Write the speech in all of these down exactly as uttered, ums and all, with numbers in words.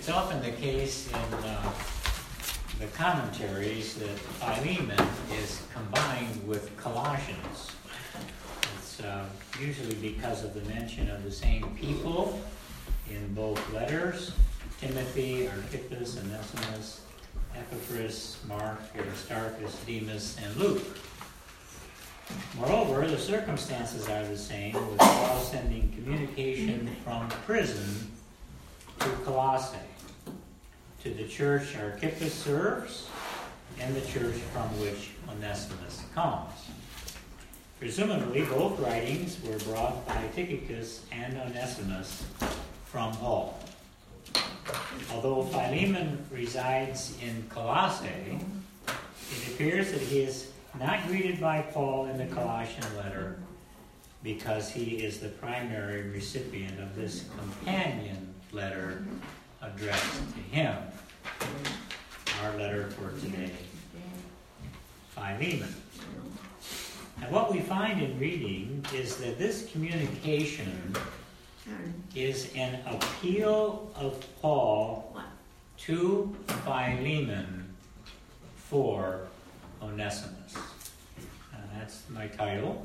It's often the case in uh, the commentaries that Philemon is combined with Colossians. It's uh, usually because of the mention of the same people in both letters: Timothy, Archippus, Onesimus, Epaphras, Mark, Aristarchus, Demas, and Luke. Moreover, the circumstances are the same, with Paul sending communication from prison to Colossae, to the church Archippus serves, and the church from which Onesimus comes. Presumably, both writings were brought by Tychicus and Onesimus from Paul. Although Philemon resides in Colossae, it appears that he is not greeted by Paul in the Colossian letter because he is the primary recipient of this companion letter addressed to him. Our letter for today, Philemon. And what we find in reading is that this communication is an appeal of Paul to Philemon for Onesimus. And that's my title.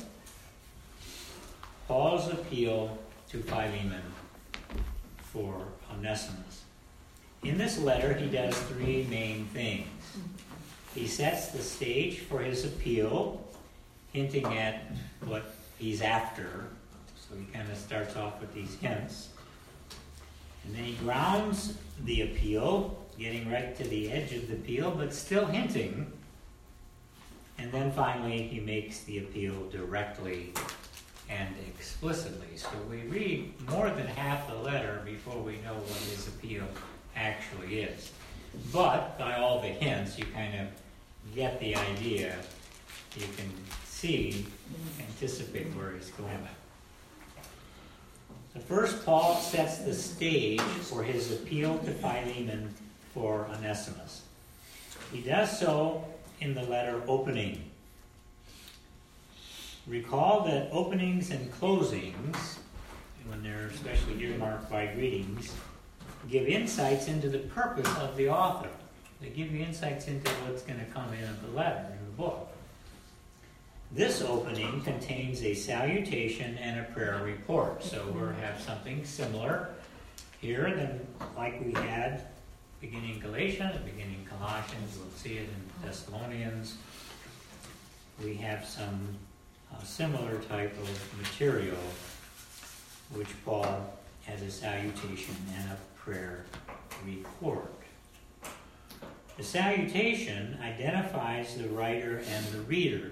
Paul's appeal to Philemon for Onesimus. In this letter, he does three main things. He sets the stage for his appeal, hinting at what he's after. So he kind of starts off with these hints. And then he grounds the appeal, getting right to the edge of the appeal, but still hinting. And then finally, he makes the appeal directly and explicitly. So we read more than half the letter before we know what his appeal actually is. But by all the hints, you kind of get the idea. You can see, anticipate where he's going. So first, Paul sets the stage for his appeal to Philemon for Onesimus. He does so in the letter opening. Recall that openings and closings, when they're especially earmarked by greetings, give insights into the purpose of the author. They give you insights into what's going to come in the letter, in the book. This opening contains a salutation and a prayer report. So we'll have something similar here than like we had beginning Galatians, beginning Colossians. We'll see it in Thessalonians. We have some uh, similar type of material, which Paul has a salutation and a prayer report. The salutation identifies the writer and the readers.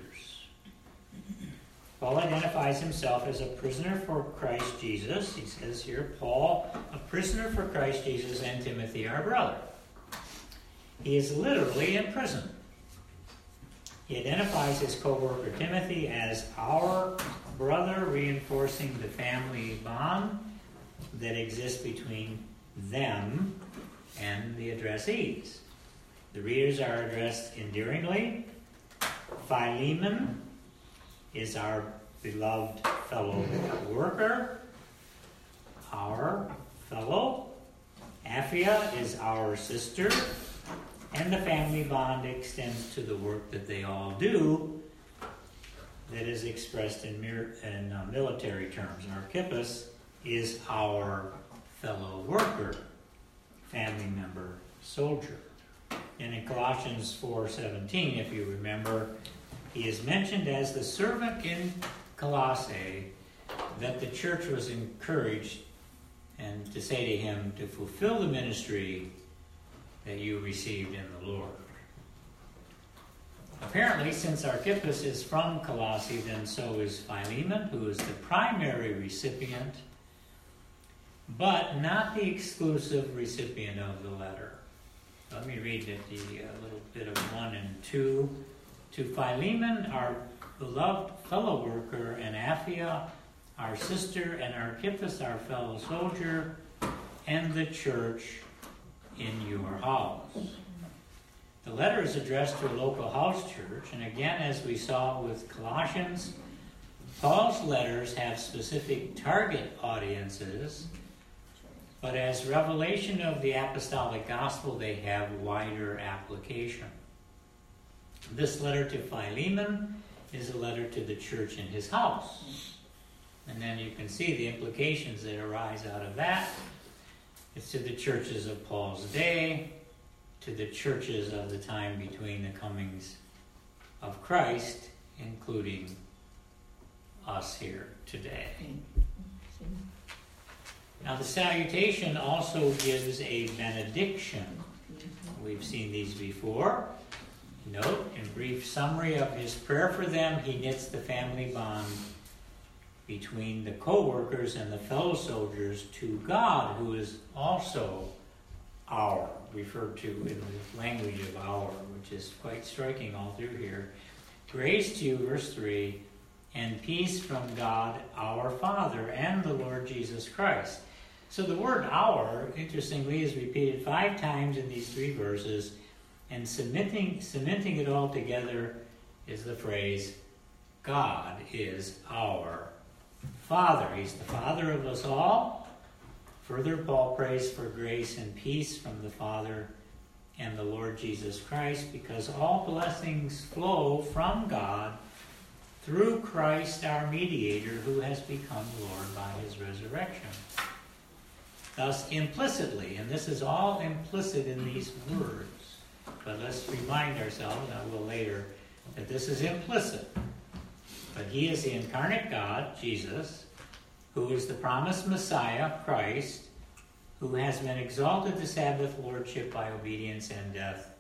Paul identifies himself as a prisoner for Christ Jesus. He says here, Paul, a prisoner for Christ Jesus, and Timothy, our brother. He is literally in prison. He identifies his co-worker Timothy as our brother, reinforcing the family bond that exists between them and the addressees. The readers are addressed endearingly. Philemon is our beloved fellow worker, our fellow. Apphia is our sister, and the family bond extends to the work that they all do that is expressed in, mir- in uh, military terms. Archippus is our fellow worker, family member, soldier. And in Colossians four seventeen, if you remember, he is mentioned as the servant in Colossae that the church was encouraged and to say to him to fulfill the ministry that you received in the Lord. Apparently, since Archippus is from Colossae, then so is Philemon, who is the primary recipient, but not the exclusive recipient of the letter. Let me read it, the uh, little bit of one and two. To Philemon, our beloved fellow worker, and Apphia, our sister, and Archippus, our fellow soldier, and the church in your house. The letter is addressed to a local house church, and again, as we saw with Colossians, Paul's letters have specific target audiences but as revelation of the apostolic gospel, they have wider application. This letter to Philemon is a letter to the church in his house. And then you can see the implications that arise out of that. It's to the churches of Paul's day, to the churches of the time between the comings of Christ, including us here today. Now the salutation also gives a benediction. We've seen these before. Note, in brief summary of his prayer for them, he knits the family bond between the co-workers and the fellow soldiers to God, who is also our, referred to in the language of our, which is quite striking all through here. Grace to you, verse three, and peace from God our Father and the Lord Jesus Christ. So the word our, interestingly, is repeated five times in these three verses, and cementing, cementing it all together is the phrase, God is our Father. He's the Father of us all. Further, Paul prays for grace and peace from the Father and the Lord Jesus Christ, because all blessings flow from God through Christ our mediator, who has become Lord by his resurrection. Thus, implicitly, and this is all implicit in these words, but let's remind ourselves, a little later, that this is implicit. But he is the incarnate God, Jesus, who is the promised Messiah, Christ, who has been exalted to Sabbath lordship by obedience and death,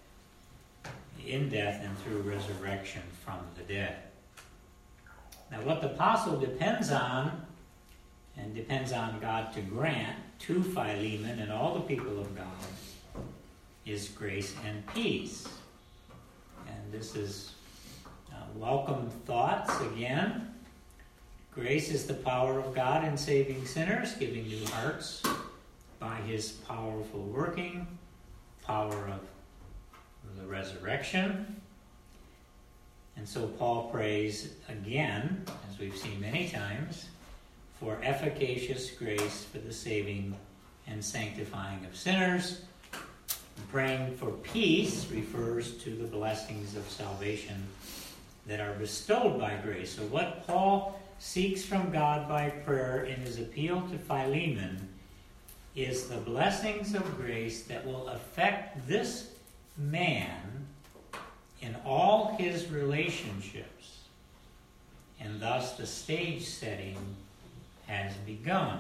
in death and through resurrection from the dead. Now what the apostle depends on, and depends on God to grant to Philemon and all the people of God, is grace and peace. And this is uh, welcome thoughts again. Grace is the power of God in saving sinners, giving new hearts by his powerful working, power of the resurrection. And so Paul prays again, as we've seen many times, for efficacious grace for the saving and sanctifying of sinners. And praying for peace refers to the blessings of salvation that are bestowed by grace. So what Paul seeks from God by prayer in his appeal to Philemon is the blessings of grace that will affect this man in all his relationships. And thus the stage setting has begun.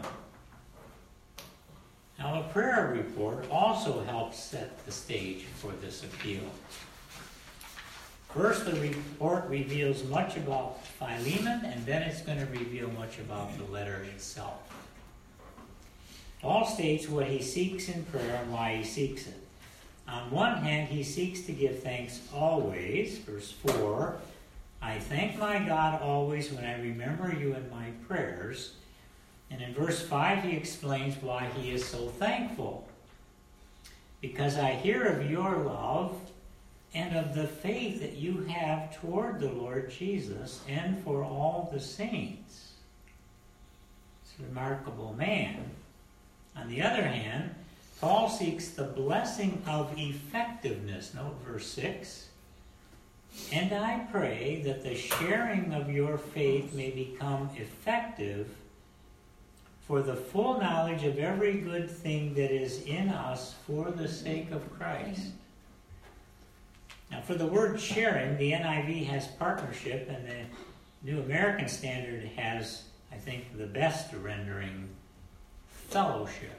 Now, a prayer report also helps set the stage for this appeal. First, the report reveals much about Philemon, and then it's going to reveal much about the letter itself. Paul states what he seeks in prayer and why he seeks it. On one hand, he seeks to give thanks always. Verse four, I thank my God always when I remember you in my prayers. And in verse five, he explains why he is so thankful. Because I hear of your love and of the faith that you have toward the Lord Jesus and for all the saints. It's a remarkable man. On the other hand, Paul seeks the blessing of effectiveness. Note verse six. And I pray that the sharing of your faith may become effective for the full knowledge of every good thing that is in us for the sake of Christ. Now, for the word sharing, the N I V has partnership, and the New American Standard has, I think, the best rendering, fellowship.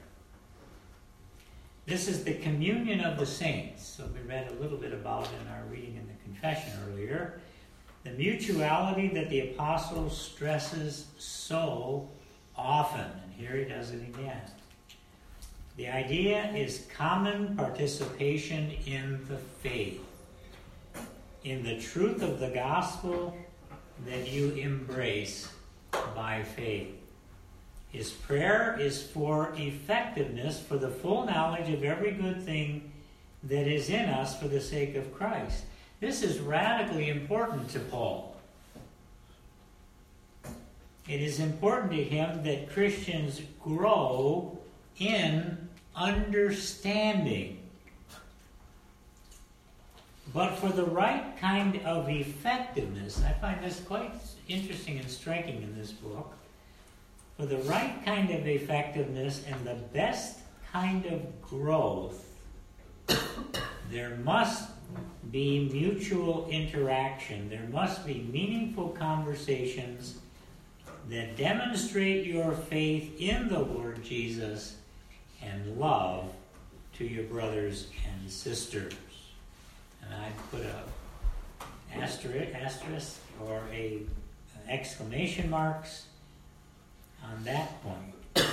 This is the communion of the saints. So we read a little bit about it in our reading in the confession earlier. The mutuality that the apostle stresses so often. And here he does it again. The idea is common participation in the faith, in the truth of the gospel that you embrace by faith. His prayer is for effectiveness, for the full knowledge of every good thing that is in us for the sake of Christ. This is radically important to Paul. It is important to him that Christians grow in understanding. But for the right kind of effectiveness, I find this quite interesting and striking in this book. For the right kind of effectiveness and the best kind of growth, there must be mutual interaction. There must be meaningful conversations that demonstrate your faith in the Lord Jesus and love to your brothers and sisters. And I put a asterisk, asterisk or a exclamation marks on that point.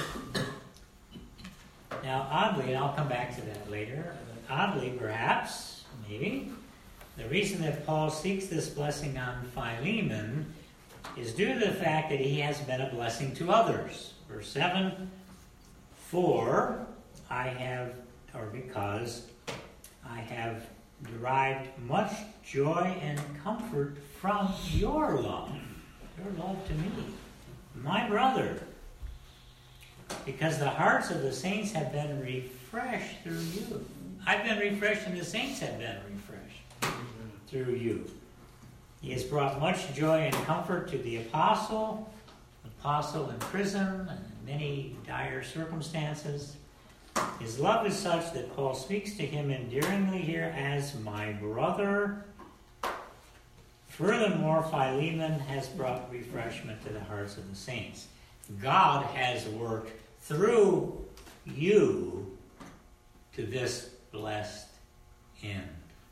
Now, oddly, and I'll come back to that later, oddly perhaps, maybe, the reason that Paul seeks this blessing on Philemon is due to the fact that he has been a blessing to others. Verse seven, for I have, or because I have derived much joy and comfort from your love, your love to me, my brother, because the hearts of the saints have been refreshed through you. I've been refreshed and the saints have been refreshed through you. He has brought much joy and comfort to the apostle, apostle in prison and in many dire circumstances. His love is such that Paul speaks to him endearingly here as my brother. Furthermore, Philemon has brought refreshment to the hearts of the saints. God has worked through you to this blessed end.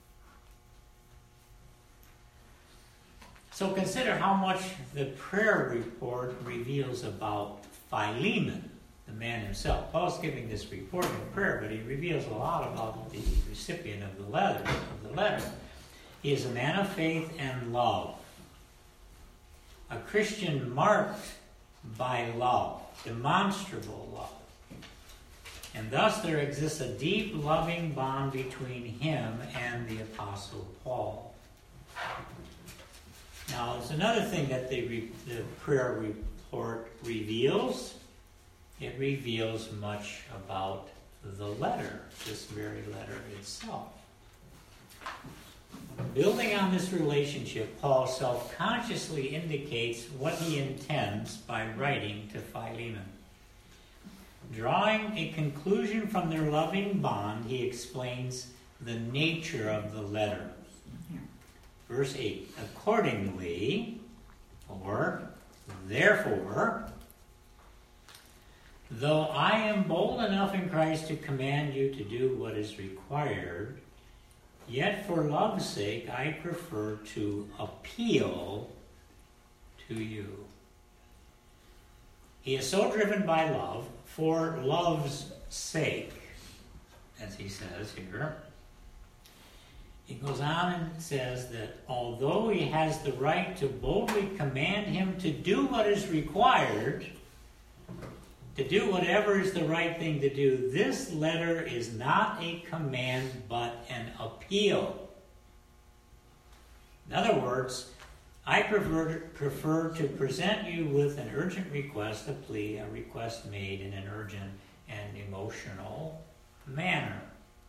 So consider how much the prayer report reveals about Philemon, the man himself. Paul's giving this report in prayer, but he reveals a lot about the recipient of the letter. Of the letter. He is a man of faith and love, a Christian marked by love, demonstrable love. And thus there exists a deep, loving bond between him and the Apostle Paul. Now, there's another thing that the, re- the prayer report reveals. It reveals much about the letter, this very letter itself. Building on this relationship, Paul self-consciously indicates what he intends by writing to Philemon. Drawing a conclusion from their loving bond, he explains the nature of the letter. Verse eight, accordingly, or therefore, though I am bold enough in Christ to command you to do what is required, yet for love's sake I prefer to appeal to you. He is so driven by love, for love's sake, as he says here. He goes on and says that although he has the right to boldly command him to do what is required, to do whatever is the right thing to do, this letter is not a command but an appeal. In other words, I prefer, prefer to present you with an urgent request, a plea, a request made in an urgent and emotional manner.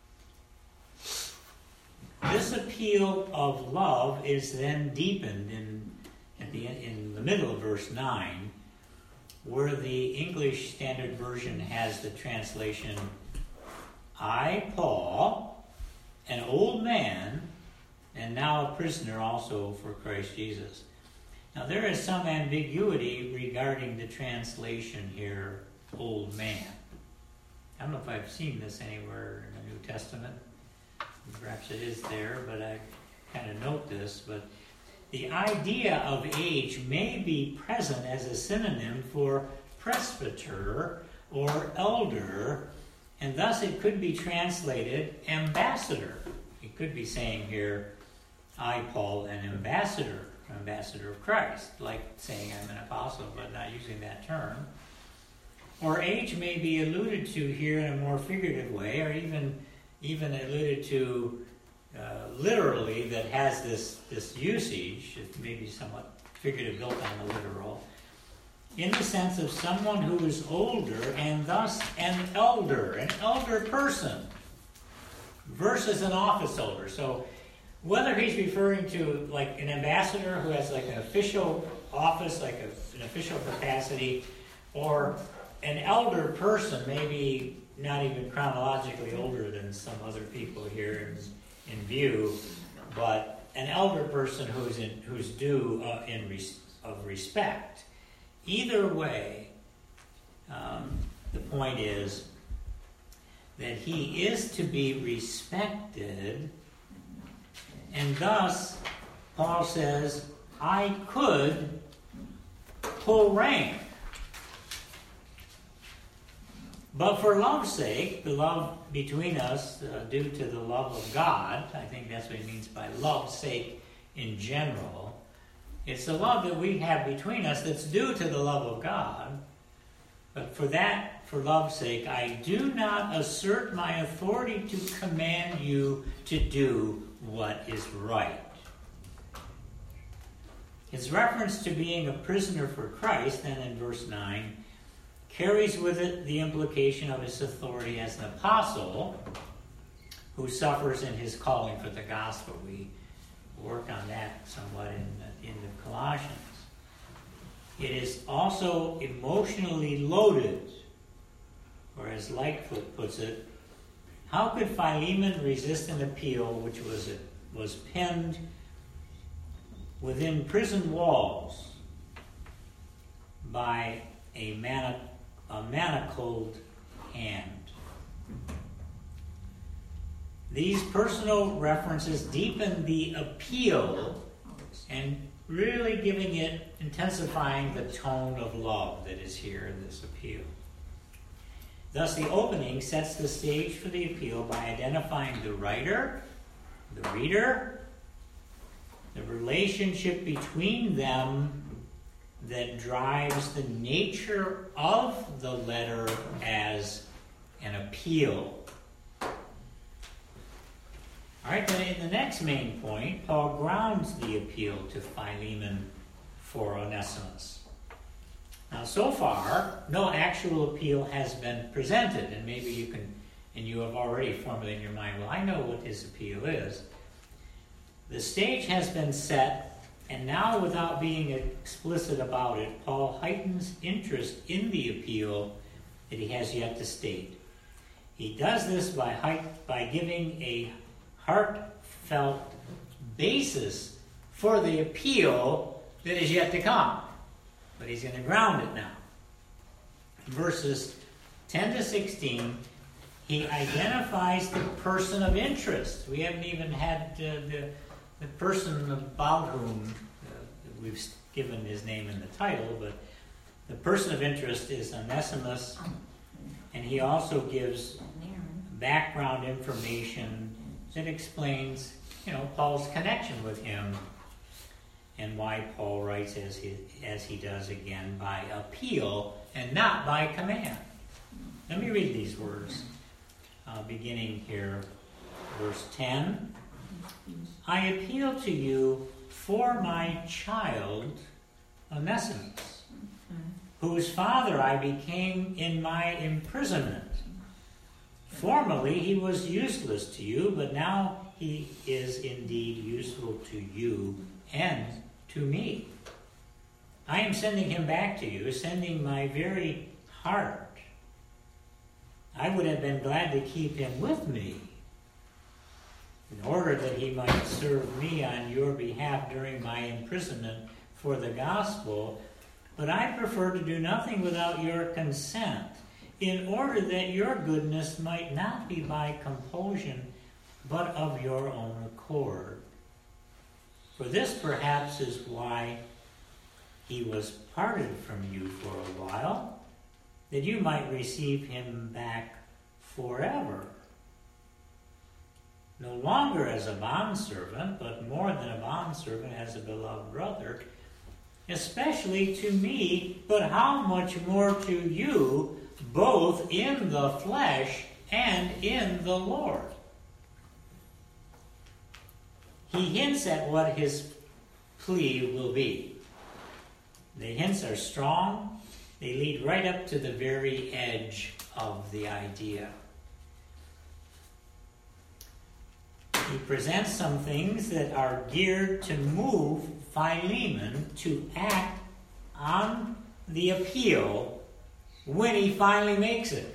This appeal of love is then deepened in, at the, in the middle of verse nine, where the English Standard Version has the translation, I, Paul, an old man, and now a prisoner also for Christ Jesus. Now there is some ambiguity regarding the translation here, old man. I don't know if I've seen this anywhere in the New Testament. Perhaps it is there, but I kind of note this. But the idea of age may be present as a synonym for presbyter or elder, and thus it could be translated ambassador. It could be saying here, I, Paul, an ambassador, ambassador of Christ, like saying I'm an apostle, but not using that term. Or age may be alluded to here in a more figurative way, or even even alluded to uh, literally, that has this, this usage. It may be somewhat figurative, built on the literal. in the sense of someone who is older and thus an elder, an elder person, versus an office holder. So whether he's referring to like an ambassador who has like an official office, like a, an official capacity, or an elder person, maybe not even chronologically older than some other people here in, in view, but an elder person who's in who's due uh, in res, of respect. Either way, um, the point is that he is to be respected, and thus Paul says, I could pull rank. But for love's sake, the love between us, uh, due to the love of God, I think that's what he means by love's sake in general. It's the love that we have between us that's due to the love of God. But for that, for love's sake, I do not assert my authority to command you to do what is right. His reference to being a prisoner for Christ, then in verse nine, carries with it the implication of his authority as an apostle who suffers in his calling for the gospel. We work on that somewhat in the, in the Colossians. It is also emotionally loaded, or as Lightfoot puts it, how could Philemon resist an appeal which was was penned within prison walls by a, manic, a manacled hand? These personal references deepen the appeal and really giving it, intensifying the tone of love that is here in this appeal. Thus, the opening sets the stage for the appeal by identifying the writer, the reader, the relationship between them that drives the nature of the letter as an appeal. All right, then in the next main point, Paul grounds the appeal to Philemon for Onesimus. Now, so far, no actual appeal has been presented, and maybe you can, and you have already formulated in your mind, well, I know what his appeal is. The stage has been set, and now without being explicit about it, Paul heightens interest in the appeal that he has yet to state. He does this by, by giving a heartfelt basis for the appeal that is yet to come. But he's going to ground it now. Verses ten to sixteen, he identifies the person of interest. We haven't even had uh, the, the person about whom uh, we've given his name in the title, but the person of interest is Onesimus, and he also gives background information that explains, you know, Paul's connection with him and why Paul writes as he, as he does again by appeal and not by command. Let me read these words, uh, beginning here, verse ten. I appeal to you for my child Onesimus, whose father I became in my imprisonment. Formerly he was useless to you, but now he is indeed useful to you and to me. I am sending him back to you, sending my very heart. I would have been glad to keep him with me, in order that he might serve me on your behalf during my imprisonment for the gospel, but I prefer to do nothing without your consent, in order that your goodness might not be by compulsion, but of your own accord. For this perhaps is why he was parted from you for a while, that you might receive him back forever. No longer as a bondservant, but more than a bondservant, as a beloved brother, especially to me, but how much more to you, both in the flesh and in the Lord. He hints at what his plea will be. The hints are strong they lead right up to the very edge of the idea. He presents some things that are geared to move Philemon to act on the appeal when he finally makes it.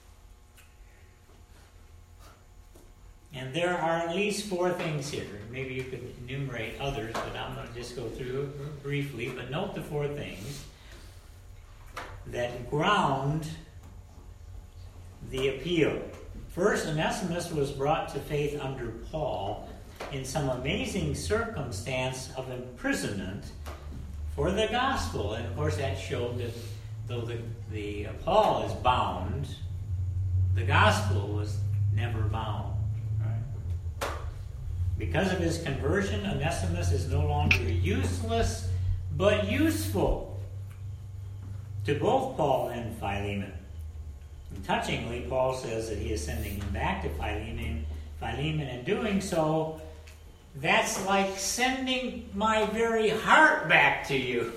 And there are at least four things here. Maybe you could enumerate others, but I'm going to just go through it briefly. But note the four things that ground the appeal. First, Onesimus was brought to faith under Paul in some amazing circumstance of imprisonment for the gospel. And of course that showed that though the, the uh, Paul is bound, the gospel was never bound. Right? Because of his conversion, Onesimus is no longer useless, but useful to both Paul and Philemon. And touchingly, Paul says that he is sending him back to Philemon. Philemon, in doing so, that's like sending my very heart back to you.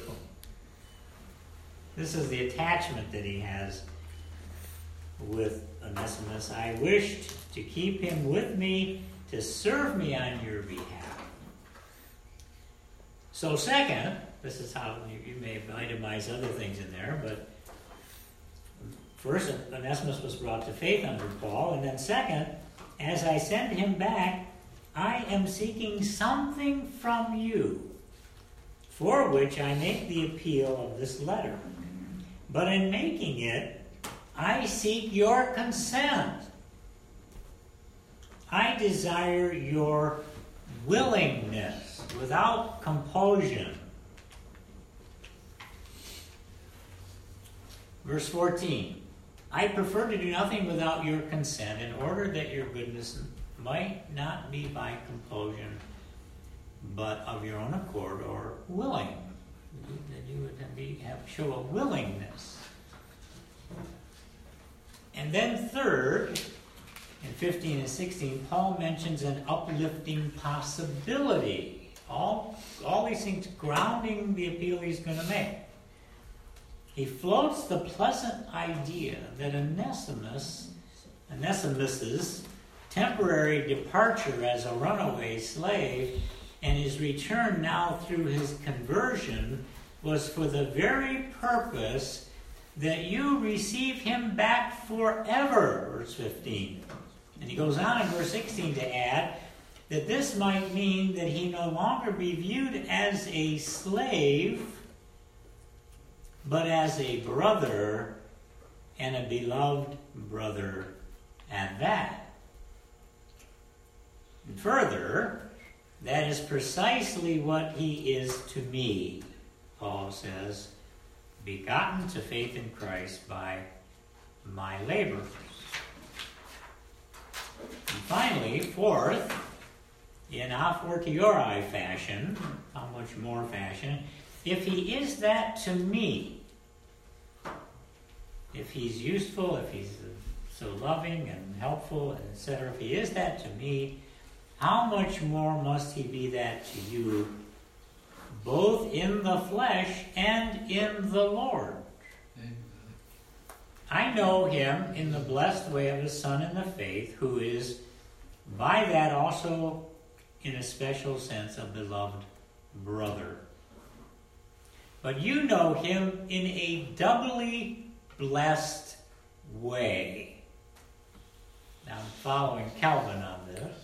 This is the attachment that he has with Onesimus. I wished to keep him with me to serve me on your behalf. So second, this is how you, you may itemize other things in there, but first, Onesimus was brought to faith under Paul, and then second, as I send him back, I am seeking something from you, for which I make the appeal of this letter. But in making it, I seek your consent. I desire your willingness without compulsion. Verse fourteen. I prefer to do nothing without your consent, in order that your goodness might not be by compulsion, but of your own accord or willing. That you would be, have, show a willingness. And then third, in fifteen and sixteen, Paul mentions an uplifting possibility. All, all these things grounding the appeal he's going to make. He floats the pleasant idea that Onesimus, Onesimus's temporary departure as a runaway slave and his return now through his conversion was for the very purpose that you receive him back forever, verse fifteen. And he goes on in verse sixteen to add that this might mean that he no longer be viewed as a slave, but as a brother, and a beloved brother at that. And further, that is precisely what he is to me, Paul says, begotten to faith in Christ by my labors. And finally, fourth, in a fortiori fashion, how much more fashion, if he is that to me, if he's useful, if he's so loving and helpful, and et cetera, if he is that to me, how much more must he be that to you, both in the flesh and in the Lord? I know him in the blessed way of his Son in the faith, who is by that also in a special sense a beloved brother. But you know him in a doubly blessed way. Now I'm following Calvin on this.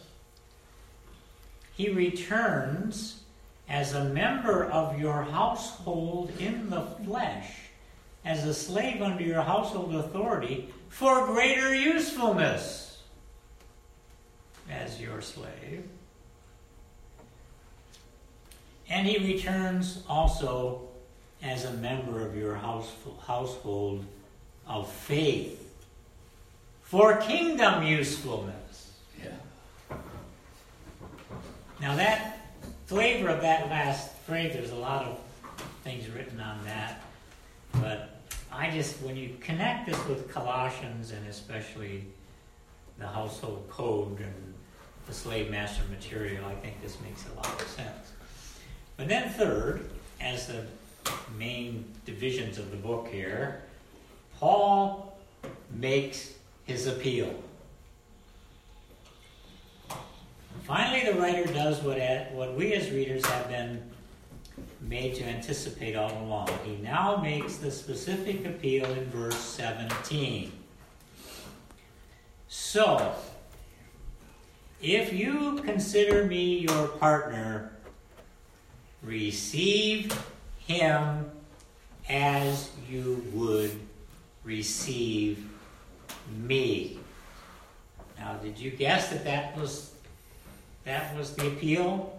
He returns as a member of your household in the flesh, as a slave under your household authority, for greater usefulness as your slave. And he returns also as a member of your house, household of faith for kingdom usefulness. Yeah. Now that flavor of that last phrase, there's a lot of things written on that, but I just, when you connect this with Colossians and especially the household code and the slave master material, I think this makes a lot of sense. But then third, as the main divisions of the book here, Paul makes his appeal. Finally, the writer does what, what we as readers have been made to anticipate all along. He now makes the specific appeal in verse seventeen. So, if you consider me your partner, receive him as you would receive me. Now, did you guess that that was, that was the appeal?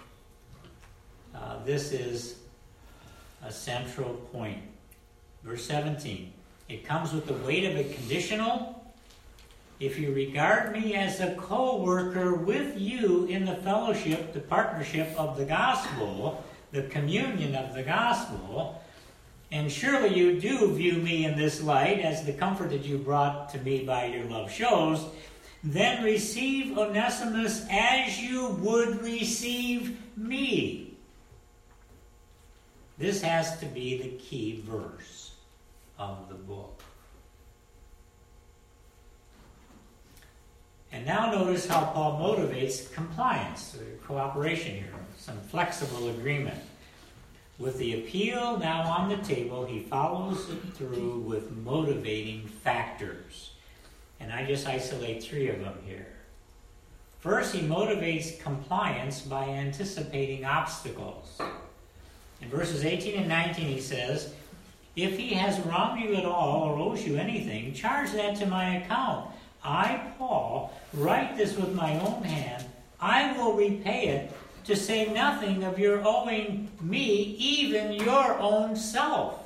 Uh, this is a central point. Verse seventeen. It comes with the weight of a conditional. If you regard me as a co-worker with you in the fellowship, the partnership of the gospel, the communion of the gospel, and surely you do view me in this light as the comfort that you brought to me by your love shows, then receive Onesimus as you would receive me. This has to be the key verse of the book. And now notice how Paul motivates compliance, or cooperation here, some flexible agreement. With the appeal now on the table, he follows it through with motivating factors. And I just isolate three of them here. First, he motivates compliance by anticipating obstacles. In verses eighteen and nineteen he says, if he has wronged you at all or owes you anything, charge that to my account. I, Paul, write this with my own hand. I will repay it, to say nothing of your owing me even your own self.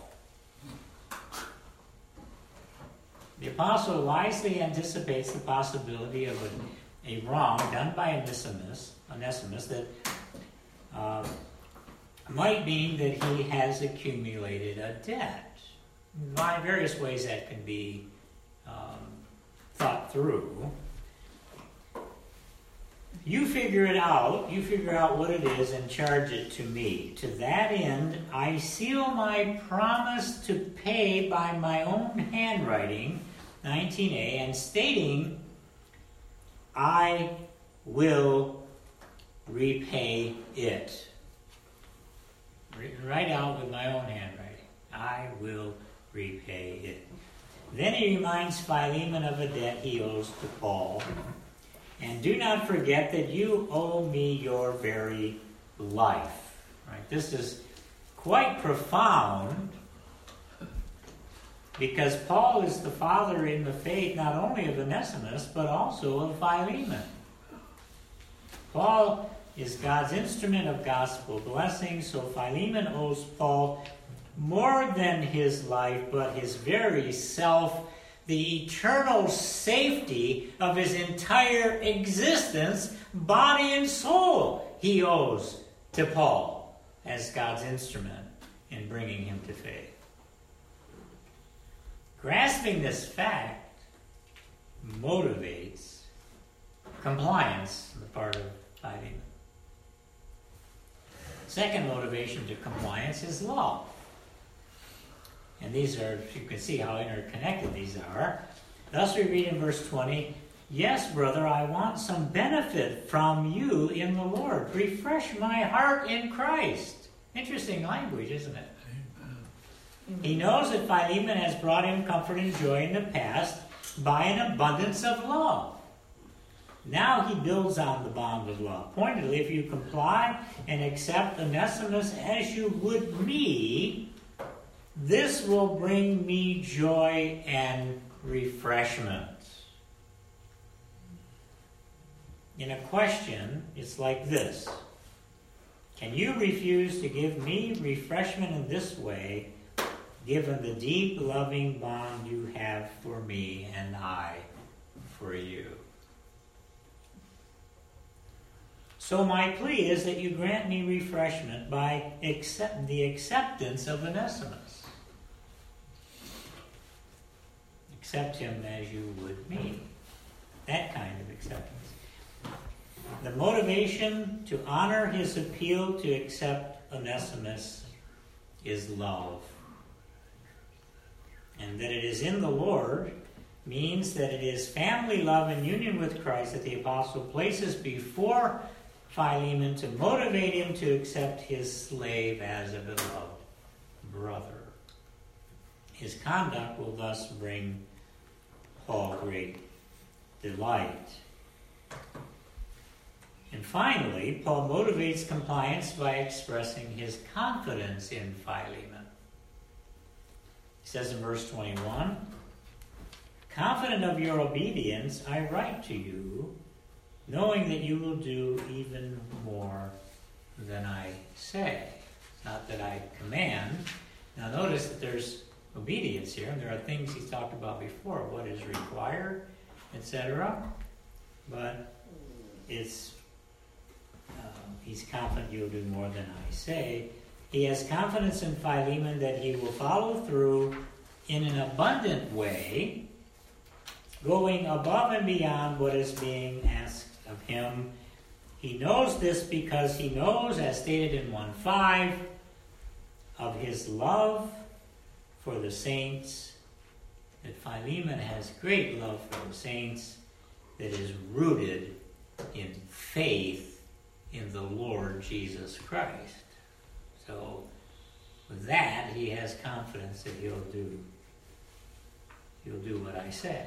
The apostle wisely anticipates the possibility of a, a wrong done by Onesimus, Onesimus that uh, might mean that he has accumulated a debt. By various ways that can be um, thought through. You figure it out. You figure out what it is and charge it to me. To that end, I seal my promise to pay by my own handwriting, nineteen a, and stating, I will repay it. Write out with my own handwriting. I will repay it. Then he reminds Philemon of a debt he owes to Paul. And do not forget that you owe me your very life. Right? This is quite profound because Paul is the father in the faith not only of Onesimus but also of Philemon. Paul is God's instrument of gospel blessing, so Philemon owes Paul more than his life but his very self, the eternal safety of his entire existence, body and soul, he owes to Paul as God's instrument in bringing him to faith. Grasping this fact motivates compliance on the part of Philemon. Second motivation to compliance is love. And these are, you can see how interconnected these are. Thus we read in verse twenty, yes, brother, I want some benefit from you in the Lord. Refresh my heart in Christ. Interesting language, isn't it? Amen. He knows that Philemon has brought him comfort and joy in the past by an abundance of love. Now he builds on the bond of love. Pointedly, if you comply and accept Onesimus as you would me, this will bring me joy and refreshment. In a question, it's like this. Can you refuse to give me refreshment in this way, given the deep, loving bond you have for me and I for you? So my plea is that you grant me refreshment by accept the acceptance of Onesimus. Accept him as you would me. That kind of acceptance. The motivation to honor his appeal to accept Onesimus is love. And that it is in the Lord means that it is family love and union with Christ that the apostle places before Philemon to motivate him to accept his slave as a beloved brother. His conduct will thus bring Paul great delight. And finally, Paul motivates compliance by expressing his confidence in Philemon. He says in verse twenty-one, "Confident of your obedience, I write to you, knowing that you will do even more than I say." Not that I command. Now notice that there's obedience here, and there are things he's talked about before, what is required, et cetera. But it's uh, he's confident you'll do more than I say. He has confidence in Philemon that he will follow through in an abundant way, going above and beyond what is being asked of him. He knows this because he knows, as stated in one five, of his love for the saints, that Philemon has great love for the saints that is rooted in faith in the Lord Jesus Christ. So, with that, he has confidence that he'll do, he'll do what I say.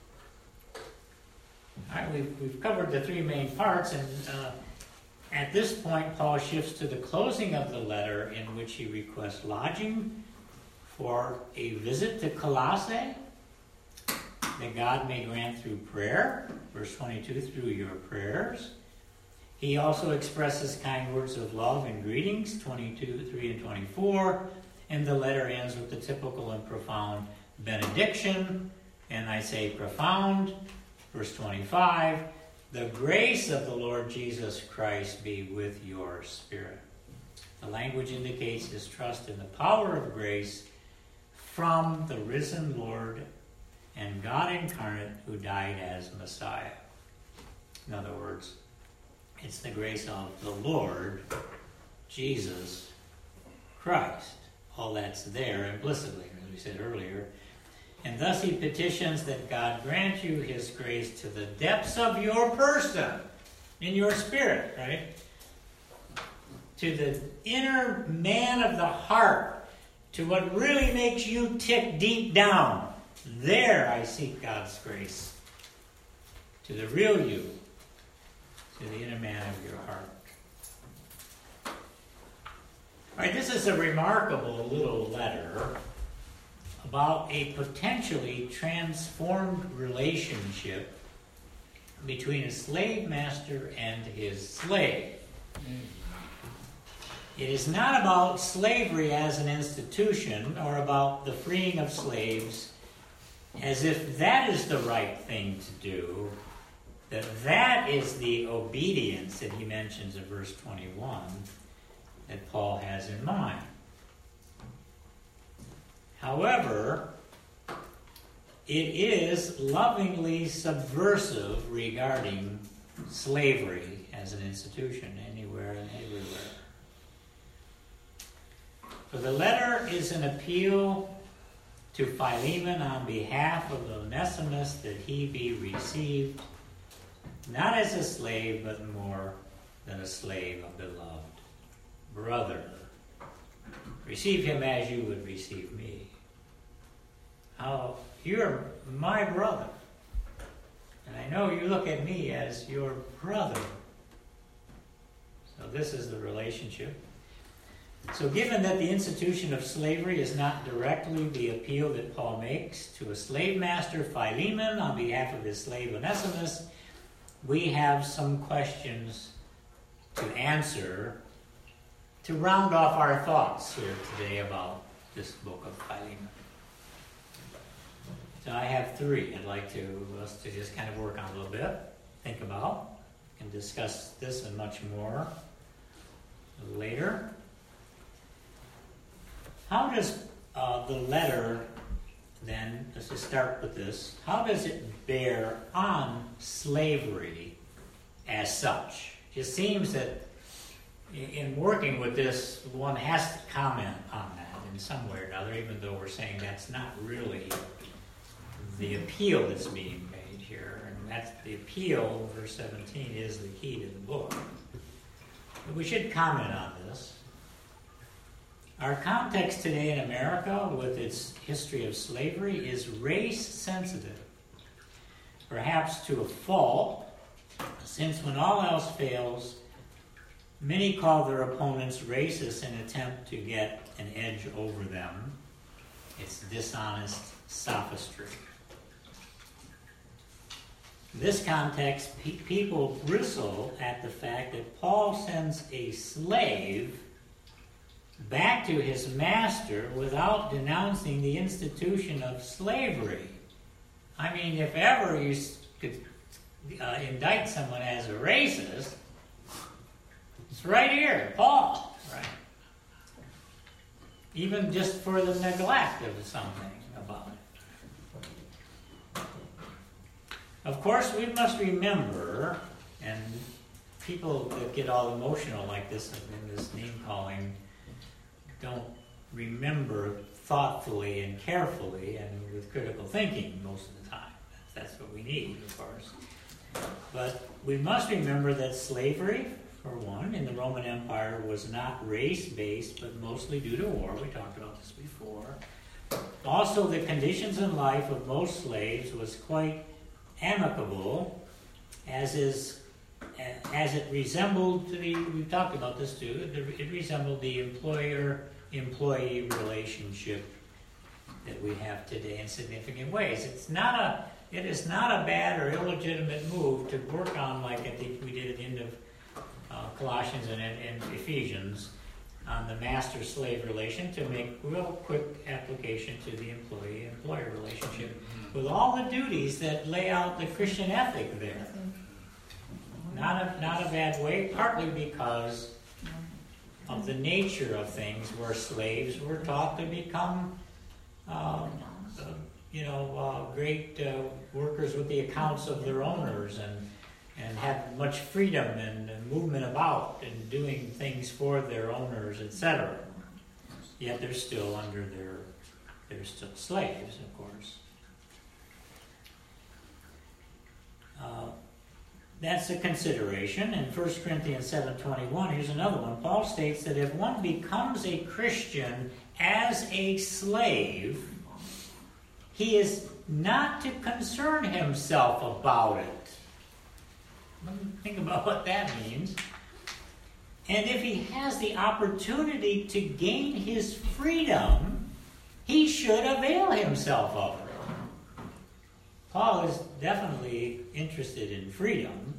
All right, we've, we've covered the three main parts, and uh, at this point, Paul shifts to the closing of the letter in which he requests lodging for a visit to Colossae that God may grant through prayer, verse twenty-two, through your prayers. He also expresses kind words of love and greetings, twenty-two, three, and twenty-four, and the letter ends with the typical and profound benediction, and I say profound, verse twenty-five, "The grace of the Lord Jesus Christ be with your spirit." The language indicates his trust in the power of grace from the risen Lord and God incarnate who died as Messiah. In other words, it's the grace of the Lord Jesus Christ. All that's there implicitly, as we said earlier. And thus he petitions that God grant you his grace to the depths of your person, in your spirit, right? To the inner man of the heart, to what really makes you tick deep down. There I seek God's grace. To the real you, to the inner man of your heart. All right, this is a remarkable little letter about a potentially transformed relationship between a slave master and his slave. It is not about slavery as an institution or about the freeing of slaves as if that is the right thing to do, that that is the obedience that he mentions in verse twenty-one that Paul has in mind. However, it is lovingly subversive regarding slavery as an institution anywhere and everywhere. For the letter is an appeal to Philemon on behalf of Onesimus that he be received not as a slave, but more than a slave, a beloved brother. Receive him as you would receive me. How you're my brother. And I know you look at me as your brother. So this is the relationship. So given that the institution of slavery is not directly the appeal that Paul makes to a slave master, Philemon, on behalf of his slave Onesimus, we have some questions to answer to round off our thoughts here today about this book of Philemon. So I have three I'd like to us to just kind of work on a little bit, think about, and discuss this and much more later. How does uh, the letter, then, let's just start with this, how does it bear on slavery as such? It seems that in working with this, one has to comment on that in some way or another, even though we're saying that's not really the appeal that's being made here. And that's the appeal, verse seventeen, is the key to the book. But we should comment on this. Our context today in America, with its history of slavery, is race-sensitive. Perhaps to a fault, since when all else fails, many call their opponents racist in an attempt to get an edge over them. It's dishonest sophistry. In this context, pe- people bristle at the fact that Paul sends a slave back to his master without denouncing the institution of slavery. I mean, if ever you could uh, indict someone as a racist, it's right here, Paul. Right. Even just for the neglect of something about it. Of course, we must remember, and people that get all emotional like this in this name-calling don't remember thoughtfully and carefully and with critical thinking most of the time. That's what we need, of course. But we must remember that slavery, for one, in the Roman Empire was not race-based, but mostly due to war. We talked about this before. Also, the conditions in life of most slaves was quite amicable, as is as it resembled the, we've talked about this too, it resembled the employer-employee relationship that we have today in significant ways. It's not a, it is not a bad or illegitimate move to work on, like I think we did at the end of uh, Colossians and, and Ephesians, on the master-slave relation, to make real quick application to the employee-employer relationship with all the duties that lay out the Christian ethic there. Not a, not a bad way, partly because of the nature of things, where slaves were taught to become, um, uh, you know, uh, great uh, workers with the accounts of their owners, and and had much freedom and, and movement about and doing things for their owners, et cetera. Yet they're still under their, they're still slaves, of course. Uh, That's a consideration. In First Corinthians seven twenty-one, here's another one. Paul states that if one becomes a Christian as a slave, he is not to concern himself about it. Think about what that means. And if he has the opportunity to gain his freedom, he should avail himself of it. Paul is definitely interested in freedom.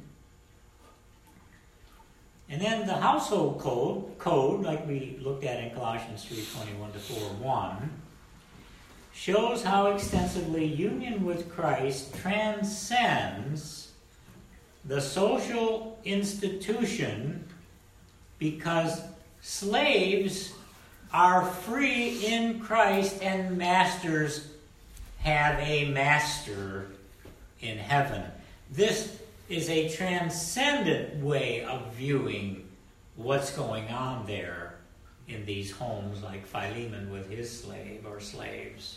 And then the household code, code, like we looked at in Colossians three twenty-one to four one, shows how extensively union with Christ transcends the social institution, because slaves are free in Christ and masters have a master in heaven. This is a transcendent way of viewing what's going on there in these homes, like Philemon with his slave or slaves.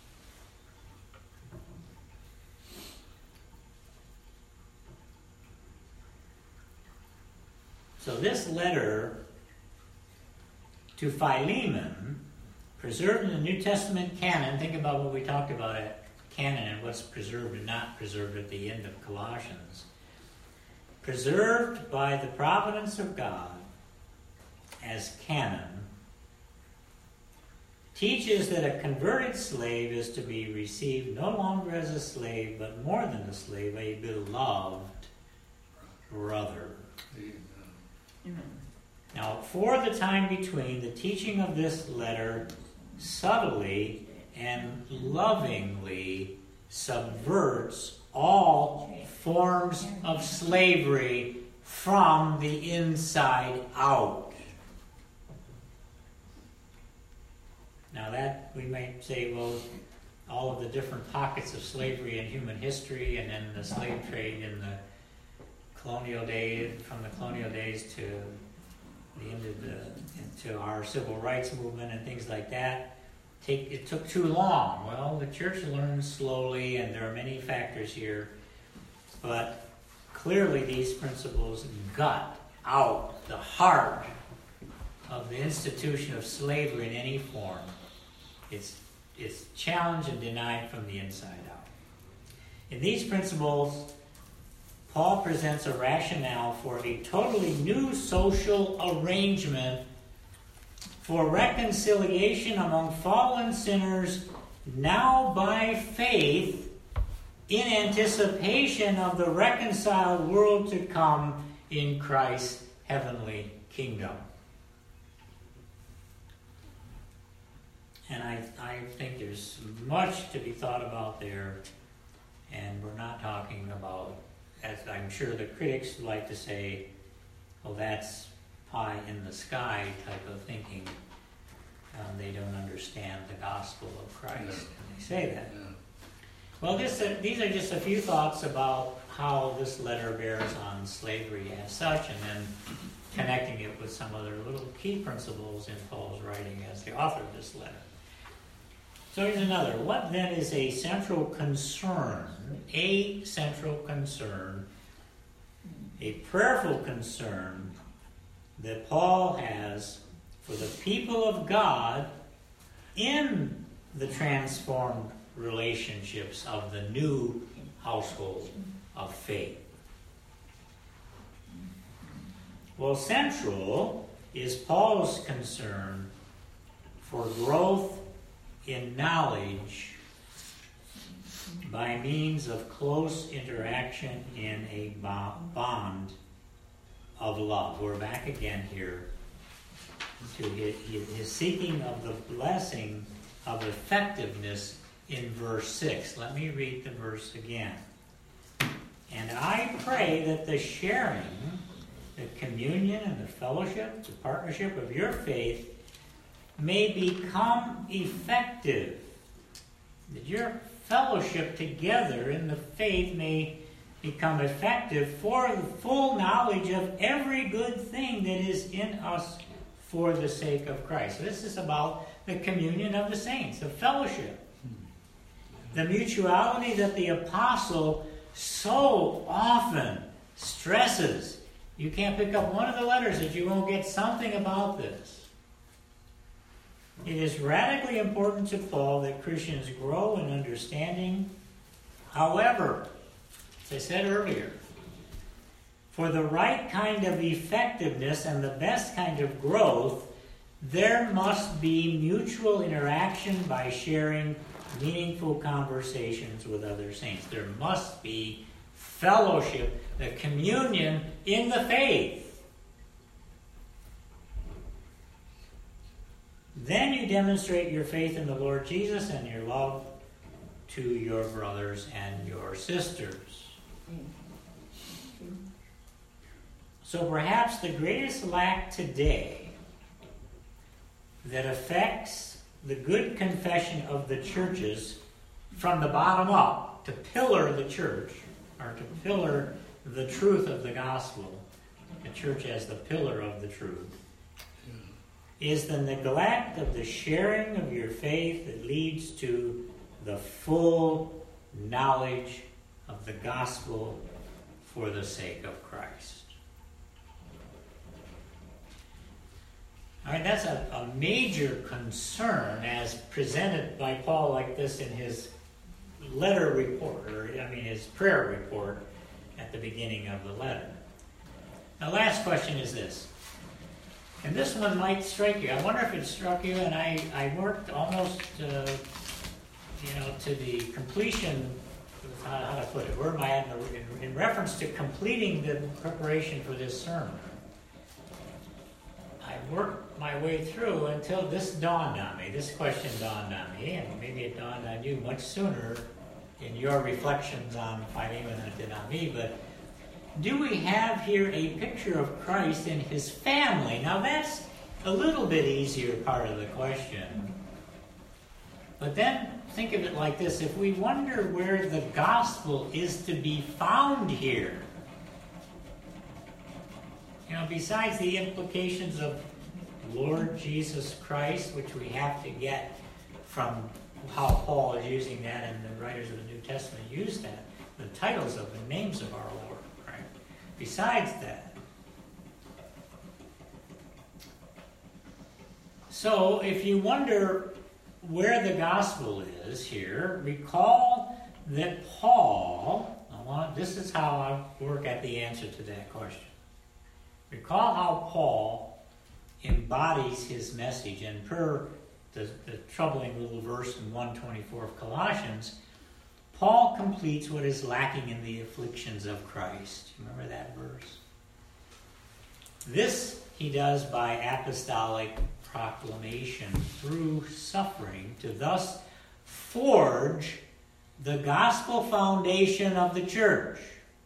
So this letter to Philemon, preserved in the New Testament canon, think about what we talked about at canon and what's preserved and not preserved at the end of Colossians. Preserved by the providence of God as canon, teaches that a converted slave is to be received no longer as a slave, but more than a slave, a beloved brother. Amen. Now, for the time between, the teaching of this letter subtly and lovingly subverts all forms of slavery from the inside out. Now that, we might say, well, all of the different pockets of slavery in human history, and then the slave trade in the colonial days, from the colonial days to the end of the, into our civil rights movement and things like that. Take, it took too long. Well, the church learned slowly, and there are many factors here. But clearly these principles gut out the heart of the institution of slavery in any form. It's, it's challenged and denied from the inside out. In these principles, Paul presents a rationale for a totally new social arrangement for reconciliation among fallen sinners now by faith in anticipation of the reconciled world to come in Christ's heavenly kingdom. And I, I think there's much to be thought about there, and we're not talking about, as I'm sure the critics like to say, well, that's pie in the sky type of thinking. Um, they don't understand the gospel of Christ, yeah. and they say that. Yeah. Well, this, uh, these are just a few thoughts about how this letter bears on slavery as such, and then connecting it with some other little key principles in Paul's writing as the author of this letter. So here's another. What then is a central concern, a central concern, a prayerful concern that Paul has for the people of God in the transformed relationships of the new household of faith? Well, central is Paul's concern for growth in knowledge by means of close interaction in a bond of love. We're back again here to his seeking of the blessing of effectiveness in verse six. Let me read the verse again. And I pray that the sharing, the communion and the fellowship, the partnership of your faith may become effective. That your fellowship together in the faith may become effective for the full knowledge of every good thing that is in us for the sake of Christ. So this is about the communion of the saints, the fellowship. The mutuality that the apostle so often stresses. You can't pick up one of the letters that you won't get something about this. It is radically important to Paul that Christians grow in understanding. However, as I said earlier, for the right kind of effectiveness and the best kind of growth, there must be mutual interaction by sharing meaningful conversations with other saints. There must be fellowship, the communion in the faith. Then you demonstrate your faith in the Lord Jesus and your love to your brothers and your sisters. So perhaps the greatest lack today that affects the good confession of the churches from the bottom up to pillar the church, or to pillar the truth of the gospel, the church as the pillar of the truth, is the neglect of the sharing of your faith that leads to the full knowledge of the gospel for the sake of Christ. All right, that's a, a major concern as presented by Paul like this in his letter report, or I mean his prayer report at the beginning of the letter. The last question is this. And this one might strike you. I wonder if it struck you, and I, I worked almost, uh, you know, to the completion, how, how to put it, where am I at in, in reference to completing the preparation for this sermon. I worked my way through until this dawned on me. This question dawned on me, and maybe it dawned on you much sooner in your reflections on Philemon than it did on me, but do we have here a picture of Christ in his family? Now that's a little bit easier part of the question. But then think of it like this. If we wonder where the gospel is to be found here, you know, besides the implications of Lord Jesus Christ, which we have to get from how Paul is using that and the writers of the New Testament use that, the titles of the names of our Lord, right? Besides that. So, if you wonder where the gospel is here, recall that Paul, I want, this is how I work at the answer to that question. Recall how Paul embodies his message, and per the, the troubling little verse in one twenty-four of Colossians, Paul completes what is lacking in the afflictions of Christ. Remember that verse? This he does by apostolic proclamation through suffering to thus forge the gospel foundation of the church.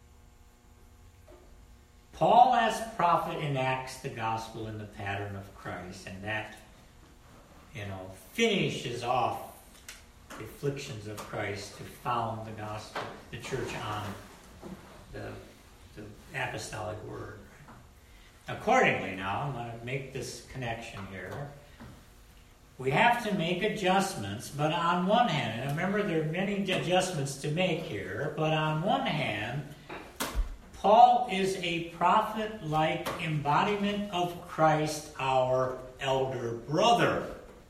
Paul as prophet enacts the gospel in the pattern of Christ, and that, you know, finishes off the afflictions of Christ to found the gospel, the church on the, the apostolic word. Accordingly, now, I'm going to make this connection here. We have to make adjustments, but on one hand, and remember there are many adjustments to make here, but on one hand, Paul is a prophet-like embodiment of Christ, our elder brother.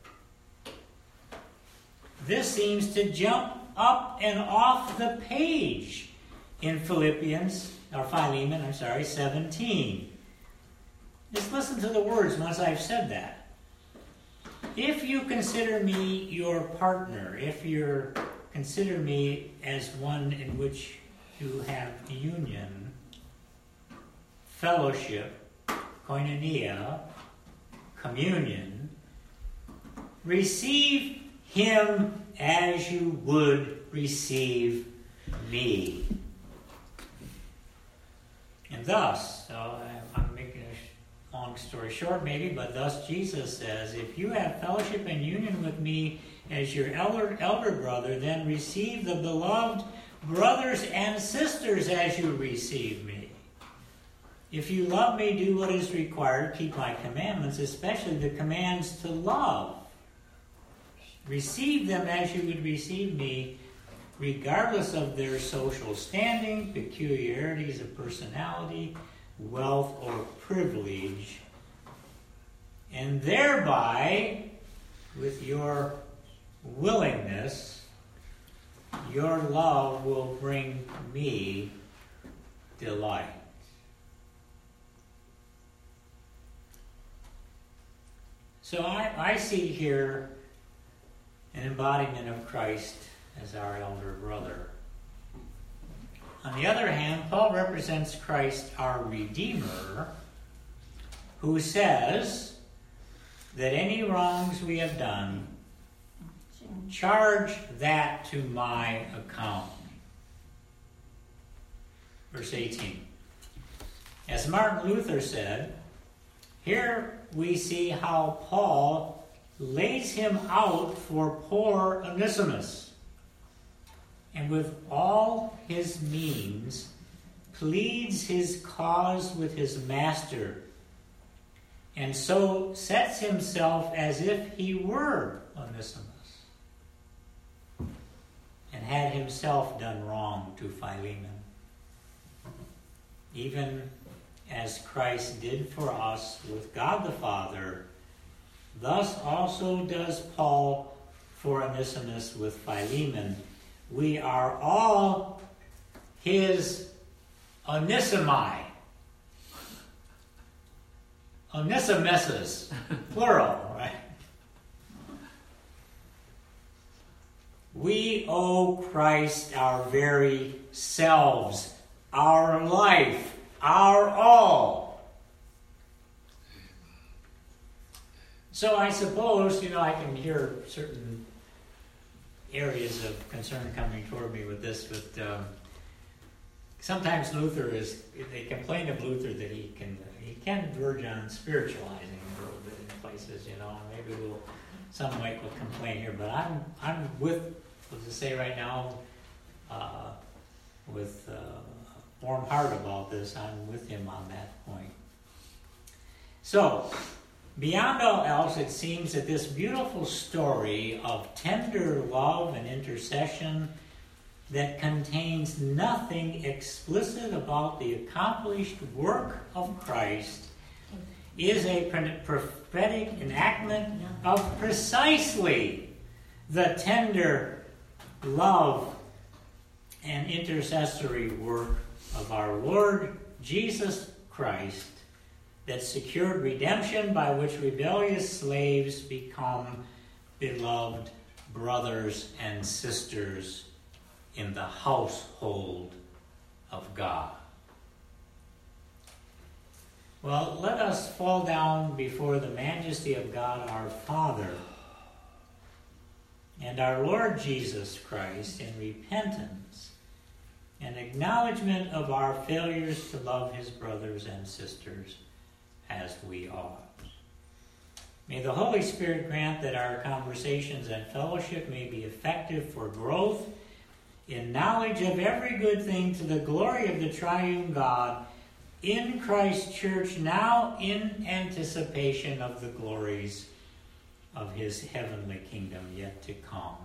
This seems to jump up and off the page in Philippians, or Philemon, I'm sorry, seventeen. Just listen to the words once I've said that. If you consider me your partner, if you consider me as one in which you have union, fellowship, koinonia, communion, receive him as you would receive me. And thus, so I'm making a long story short maybe, but thus Jesus says, if you have fellowship and union with me as your elder, elder brother, then receive the beloved brothers and sisters as you receive me. If you love me, do what is required, keep my commandments, especially the commands to love. Receive them as you would receive me, regardless of their social standing, peculiarities of personality, wealth, or privilege. And thereby, with your willingness, your love will bring me delight. So I, I see here an embodiment of Christ as our elder brother. On the other hand, Paul represents Christ, our Redeemer, who says that any wrongs we have done, charge that to my account. Verse eighteen. As Martin Luther said, here we see how Paul lays him out for poor Onesimus, and with all his means pleads his cause with his master, and so sets himself as if he were Onesimus, and had himself done wrong to Philemon, even as Christ did for us with God the Father. Thus also does Paul for Onesimus with Philemon. We are all his Onesimi. Onesimuses, plural, right? We owe Christ our very selves, our life, our all. So I suppose, you know, I can hear certain areas of concern coming toward me with this, but um, sometimes Luther is, they complain of Luther that he can he can verge on spiritualizing a little bit in places, you know. Maybe we'll, some might will complain here, but I'm I'm with, let's just say right now, uh, with uh, a warm heart about this. I'm with him on that point. So, beyond all else, it seems that this beautiful story of tender love and intercession that contains nothing explicit about the accomplished work of Christ is a prophetic enactment of precisely the tender love and intercessory work of our Lord Jesus Christ that secured redemption, by which rebellious slaves become beloved brothers and sisters in the household of God. Well, let us fall down before the majesty of God our Father and our Lord Jesus Christ in repentance and acknowledgement of our failures to love his brothers and sisters as we ought. May the Holy Spirit grant that our conversations and fellowship may be effective for growth in knowledge of every good thing to the glory of the triune God in Christ's church, now in anticipation of the glories of his heavenly kingdom yet to come.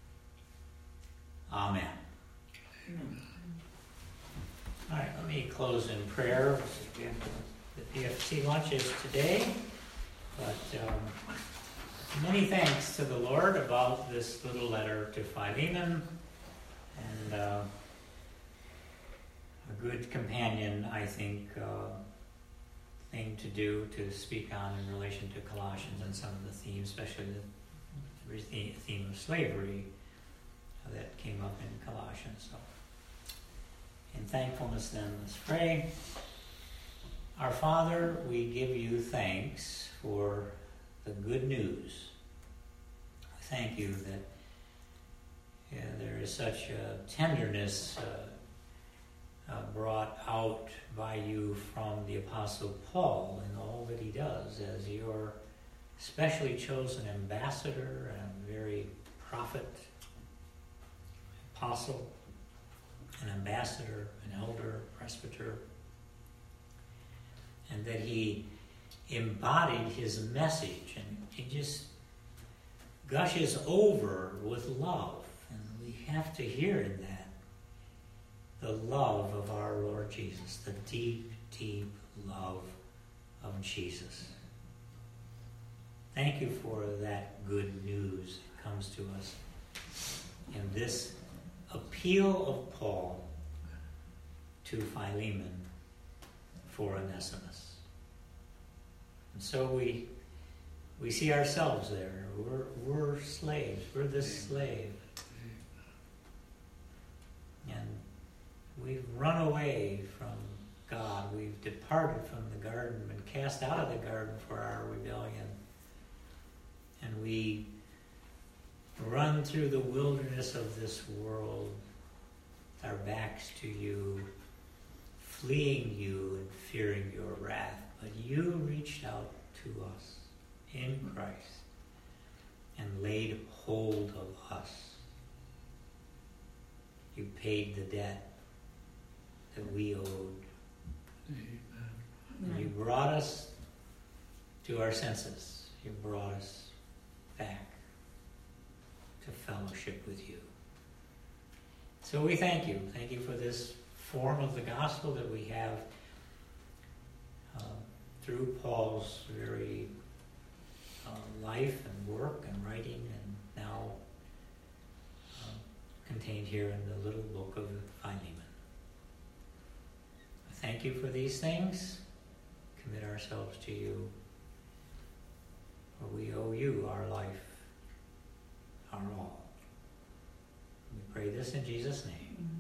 Amen. Amen. All right, let me close in prayer. The P F C lunch is today, but um, many thanks to the Lord about this little letter to Philemon, and uh, a good companion, I think, uh, thing to do to speak on in relation to Colossians and some of the themes, especially the theme of slavery that came up in Colossians. So, in thankfulness then, let's pray. Our Father, we give you thanks for the good news. Thank you that yeah, there is such a tenderness uh, uh, brought out by you from the Apostle Paul in all that he does as your specially chosen ambassador and very prophet, apostle, an ambassador, an elder, presbyter, and that he embodied his message, and he just gushes over with love. And we have to hear in that the love of our Lord Jesus, the deep, deep love of Jesus. Thank you for that good news that comes to us in this appeal of Paul to Philemon for Onesimus. And so we we see ourselves there. We're, we're slaves. We're this slave. And we've run away from God. We've departed from the garden, been cast out of the garden for our rebellion. And we run through the wilderness of this world, our backs to you, fleeing you and fearing your wrath. But you reached out to us in Christ and laid hold of us. You paid the debt that we owed. And you brought us to our senses. You brought us back to fellowship with you. So we thank you. Thank you for this form of the gospel that we have uh, through Paul's very uh, life and work and writing, and now uh, contained here in the little book of Philemon. Thank you for these things. Commit ourselves to you, for we owe you our life, our all. We pray this in Jesus' name.